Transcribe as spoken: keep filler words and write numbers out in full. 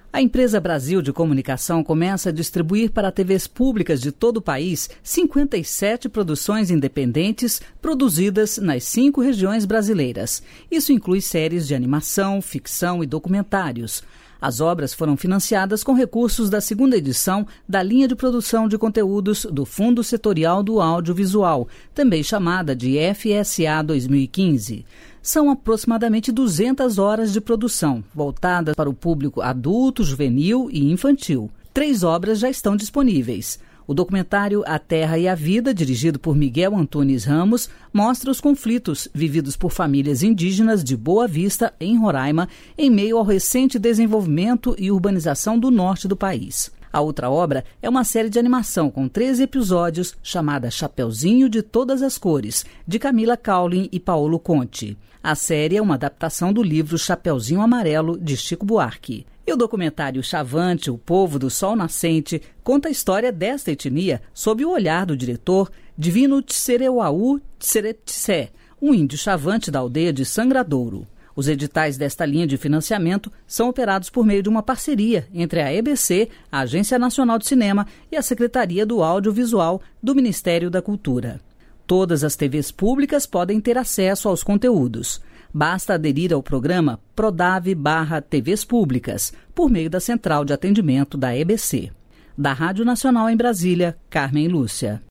A empresa Brasil de Comunicação começa a distribuir para T Vs públicas de todo o país cinquenta e sete produções independentes produzidas nas cinco regiões brasileiras. Isso inclui séries de animação, ficção e documentários. As obras foram financiadas com recursos da segunda edição da linha de produção de conteúdos do Fundo Setorial do Audiovisual, também chamada de F S A dois mil e quinze. São aproximadamente duzentas horas de produção, voltadas para o público adulto, juvenil e infantil. Três obras já estão disponíveis. O documentário A Terra e a Vida, dirigido por Miguel Antunes Ramos, mostra os conflitos vividos por famílias indígenas de Boa Vista, em Roraima, em meio ao recente desenvolvimento e urbanização do norte do país. A outra obra é uma série de animação com treze episódios, chamada Chapeuzinho de Todas as Cores, de Camila Caulin e Paolo Conte. A série é uma adaptação do livro Chapeuzinho Amarelo, de Chico Buarque. E o documentário Chavante, o Povo do Sol Nascente, conta a história desta etnia sob o olhar do diretor Divino Tsereuaú Tseretissé, um índio chavante da aldeia de Sangradouro. Os editais desta linha de financiamento são operados por meio de uma parceria entre a E B C, a Agência Nacional de Cinema e a Secretaria do Audiovisual do Ministério da Cultura. Todas as T Vs públicas podem ter acesso aos conteúdos. Basta aderir ao programa Prodave barra T Vs Públicas, por meio da Central de Atendimento da E B C. Da Rádio Nacional em Brasília, Carmen Lúcia.